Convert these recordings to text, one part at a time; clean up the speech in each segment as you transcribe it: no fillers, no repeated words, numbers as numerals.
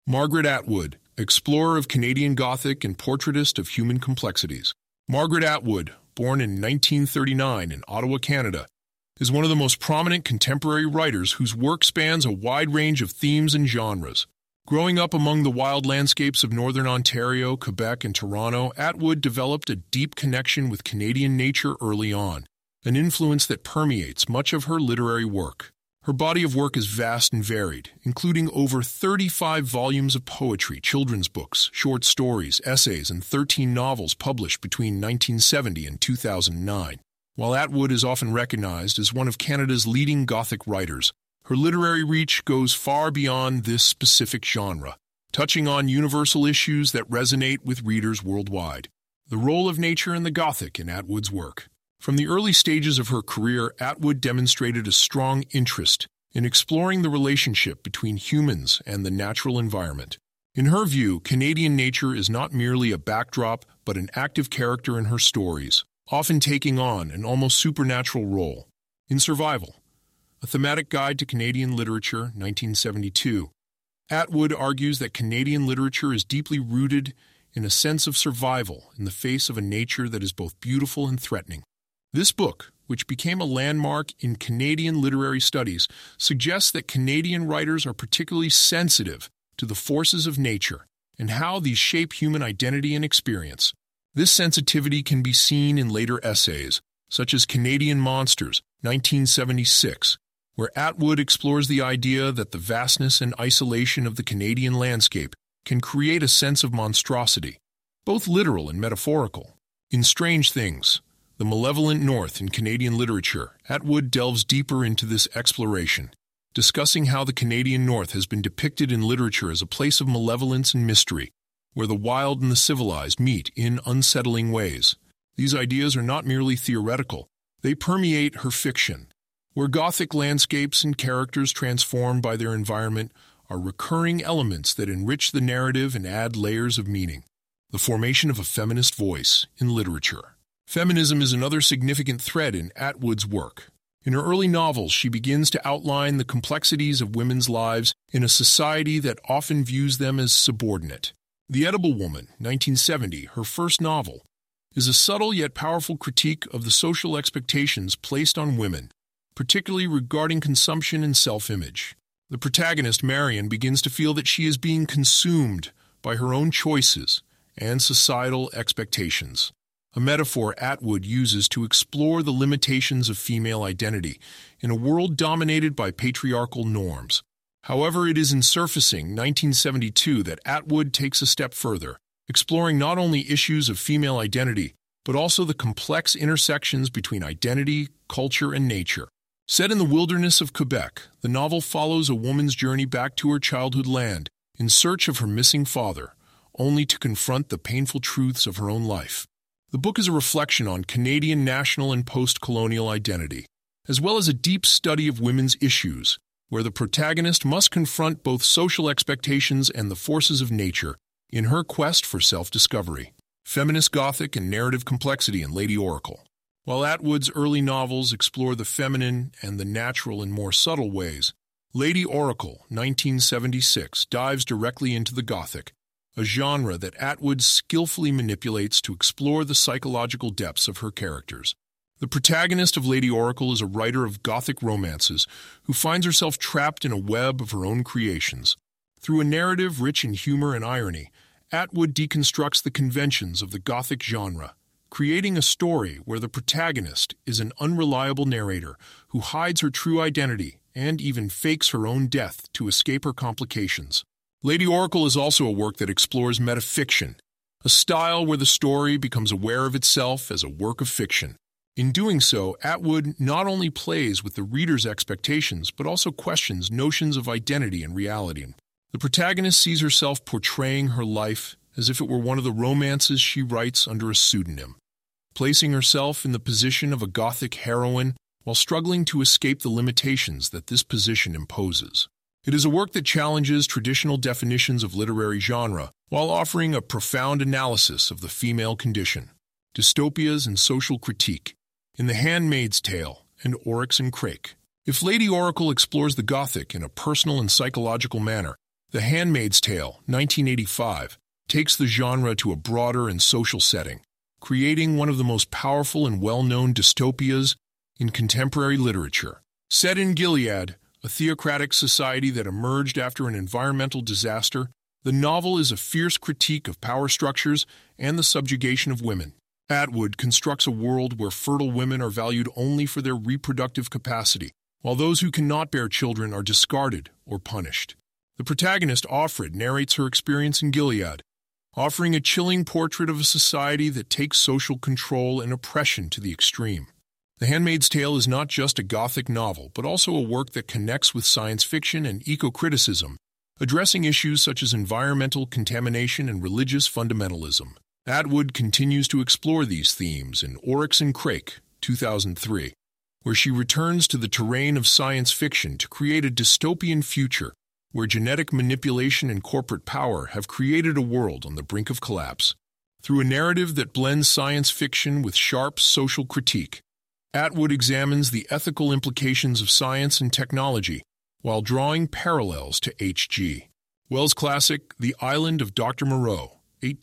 Margaret Atwood, explorer of Canadian Gothic and portraitist of human complexities. Margaret Atwood, born in 1939 in Ottawa, Canada, is one of the most prominent contemporary writers whose work spans a wide range of themes and genres. Growing up among the wild landscapes of northern Ontario, Quebec, and Toronto, Atwood developed a deep connection with Canadian nature early on, an influence that permeates much of her literary work. Her body of work is vast and varied, including over 35 volumes of poetry, children's books, short stories, essays, and 13 novels published between 1970 and 2009. While Atwood is often recognized as one of Canada's leading Gothic writers, her literary reach goes far beyond this specific genre, touching on universal issues that resonate with readers worldwide. The role of nature in the Gothic in Atwood's work. From the early stages of her career, Atwood demonstrated a strong interest in exploring the relationship between humans and the natural environment. In her view, Canadian nature is not merely a backdrop, but an active character in her stories, often taking on an almost supernatural role. In Survival, a thematic guide to Canadian literature, 1972, Atwood argues that Canadian literature is deeply rooted in a sense of survival in the face of a nature that is both beautiful and threatening. This book, which became a landmark in Canadian literary studies, suggests that Canadian writers are particularly sensitive to the forces of nature and how these shape human identity and experience. This sensitivity can be seen in later essays, such as Canadian Monsters, 1976, where Atwood explores the idea that the vastness and isolation of the Canadian landscape can create a sense of monstrosity, both literal and metaphorical. In Strange Things, The Malevolent North in Canadian Literature, Atwood delves deeper into this exploration, discussing how the Canadian North has been depicted in literature as a place of malevolence and mystery, where the wild and the civilized meet in unsettling ways. These ideas are not merely theoretical, they permeate her fiction, where Gothic landscapes and characters transformed by their environment are recurring elements that enrich the narrative and add layers of meaning. The formation of a feminist voice in literature. Feminism is another significant thread in Atwood's work. In her early novels, she begins to outline the complexities of women's lives in a society that often views them as subordinate. The Edible Woman, 1970, her first novel, is a subtle yet powerful critique of the social expectations placed on women, particularly regarding consumption and self-image. The protagonist, Marion, begins to feel that she is being consumed by her own choices and societal expectations, a metaphor Atwood uses to explore the limitations of female identity in a world dominated by patriarchal norms. However, it is in Surfacing, 1972, that Atwood takes a step further, exploring not only issues of female identity, but also the complex intersections between identity, culture, and nature. Set in the wilderness of Quebec, the novel follows a woman's journey back to her childhood land in search of her missing father, only to confront the painful truths of her own life. The book is a reflection on Canadian national and post-colonial identity, as well as a deep study of women's issues, where the protagonist must confront both social expectations and the forces of nature in her quest for self-discovery. Feminist Gothic and narrative complexity in Lady Oracle. While Atwood's early novels explore the feminine and the natural in more subtle ways, Lady Oracle, 1976, dives directly into the Gothic, a genre that Atwood skillfully manipulates to explore the psychological depths of her characters. The protagonist of Lady Oracle is a writer of Gothic romances who finds herself trapped in a web of her own creations. Through a narrative rich in humor and irony, Atwood deconstructs the conventions of the Gothic genre, creating a story where the protagonist is an unreliable narrator who hides her true identity and even fakes her own death to escape her complications. Lady Oracle is also a work that explores metafiction, a style where the story becomes aware of itself as a work of fiction. In doing so, Atwood not only plays with the reader's expectations, but also questions notions of identity and reality. The protagonist sees herself portraying her life as if it were one of the romances she writes under a pseudonym, placing herself in the position of a Gothic heroine while struggling to escape the limitations that this position imposes. It is a work that challenges traditional definitions of literary genre while offering a profound analysis of the female condition, dystopias and social critique, in The Handmaid's Tale and Oryx and Crake. If Lady Oracle explores the Gothic in a personal and psychological manner, The Handmaid's Tale, 1985, takes the genre to a broader and social setting, creating one of the most powerful and well-known dystopias in contemporary literature. Set in Gilead, a theocratic society that emerged after an environmental disaster, the novel is a fierce critique of power structures and the subjugation of women. Atwood constructs a world where fertile women are valued only for their reproductive capacity, while those who cannot bear children are discarded or punished. The protagonist, Offred, narrates her experience in Gilead, offering a chilling portrait of a society that takes social control and oppression to the extreme. The Handmaid's Tale is not just a Gothic novel, but also a work that connects with science fiction and eco-criticism, addressing issues such as environmental contamination and religious fundamentalism. Atwood continues to explore these themes in Oryx and Crake, 2003, where she returns to the terrain of science fiction to create a dystopian future where genetic manipulation and corporate power have created a world on the brink of collapse. Through a narrative that blends science fiction with sharp social critique, Atwood examines the ethical implications of science and technology while drawing parallels to H.G. Wells' classic The Island of Dr. Moreau,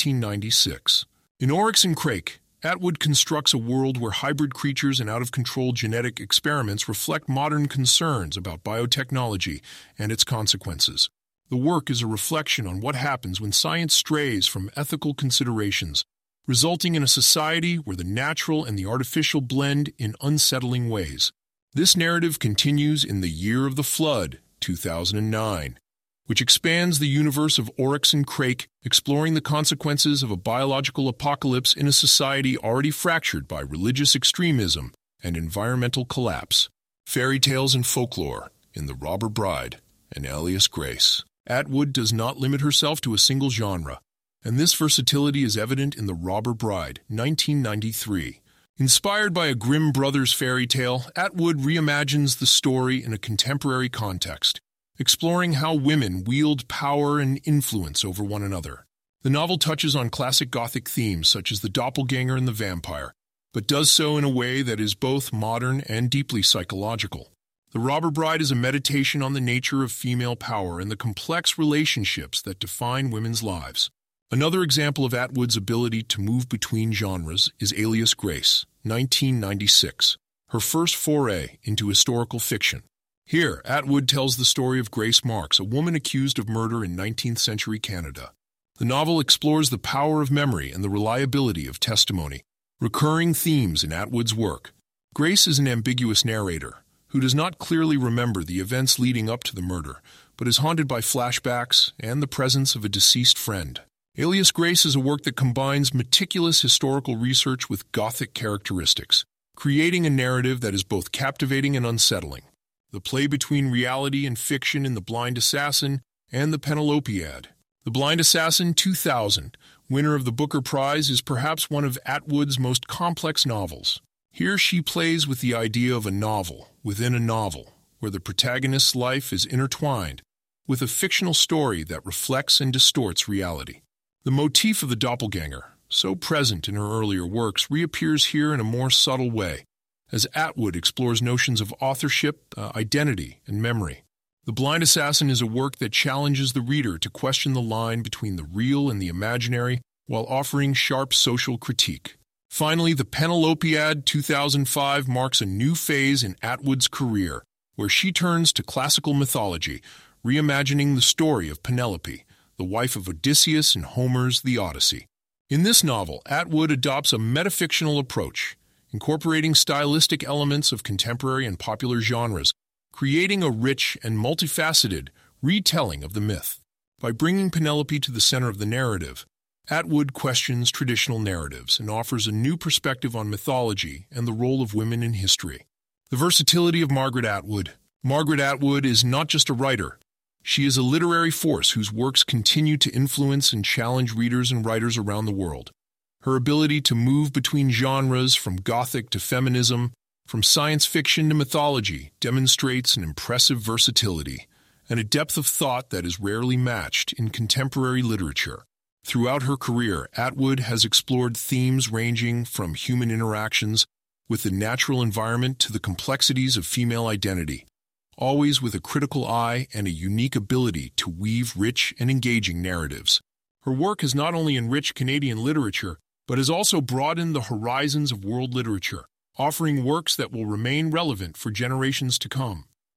1896. In Oryx and Crake, Atwood constructs a world where hybrid creatures and out-of-control genetic experiments reflect modern concerns about biotechnology and its consequences. The work is a reflection on what happens when science strays from ethical considerations, resulting in a society where the natural and the artificial blend in unsettling ways. This narrative continues in The Year of the Flood, 2009, which expands the universe of Oryx and Crake, exploring the consequences of a biological apocalypse in a society already fractured by religious extremism and environmental collapse. Fairy tales and folklore in The Robber Bride and Alias Grace. Atwood does not limit herself to a single genre, and this versatility is evident in The Robber Bride, 1993. Inspired by a Grimm Brothers fairy tale, Atwood reimagines the story in a contemporary context, exploring how women wield power and influence over one another. The novel touches on classic Gothic themes such as the doppelganger and the vampire, but does so in a way that is both modern and deeply psychological. The Robber Bride is a meditation on the nature of female power and the complex relationships that define women's lives. Another example of Atwood's ability to move between genres is Alias Grace, 1996, her first foray into historical fiction. Here, Atwood tells the story of Grace Marks, a woman accused of murder in 19th century Canada. The novel explores the power of memory and the reliability of testimony, recurring themes in Atwood's work. Grace is an ambiguous narrator who does not clearly remember the events leading up to the murder, but is haunted by flashbacks and the presence of a deceased friend. Alias Grace is a work that combines meticulous historical research with Gothic characteristics, creating a narrative that is both captivating and unsettling. The play between reality and fiction in The Blind Assassin and The Penelopiad. The Blind Assassin, 2000, winner of the Booker Prize, is perhaps one of Atwood's most complex novels. Here she plays with the idea of a novel within a novel, where the protagonist's life is intertwined with a fictional story that reflects and distorts reality. The motif of the doppelganger, so present in her earlier works, reappears here in a more subtle way, as Atwood explores notions of authorship, identity, and memory. The Blind Assassin is a work that challenges the reader to question the line between the real and the imaginary while offering sharp social critique. Finally, The Penelopiad, 2005, marks a new phase in Atwood's career, where she turns to classical mythology, reimagining the story of Penelope, the wife of Odysseus in Homer's The Odyssey. In this novel, Atwood adopts a metafictional approach, incorporating stylistic elements of contemporary and popular genres, creating a rich and multifaceted retelling of the myth. By bringing Penelope to the center of the narrative, Atwood questions traditional narratives and offers a new perspective on mythology and the role of women in history. The versatility of Margaret Atwood. Margaret Atwood is not just a writer. She is a literary force whose works continue to influence and challenge readers and writers around the world. Her ability to move between genres, from Gothic to feminism, from science fiction to mythology, demonstrates an impressive versatility and a depth of thought that is rarely matched in contemporary literature. Throughout her career, Atwood has explored themes ranging from human interactions with the natural environment to the complexities of female identity, always with a critical eye and a unique ability to weave rich and engaging narratives. Her work has not only enriched Canadian literature, but has also broadened the horizons of world literature, offering works that will remain relevant for generations to come.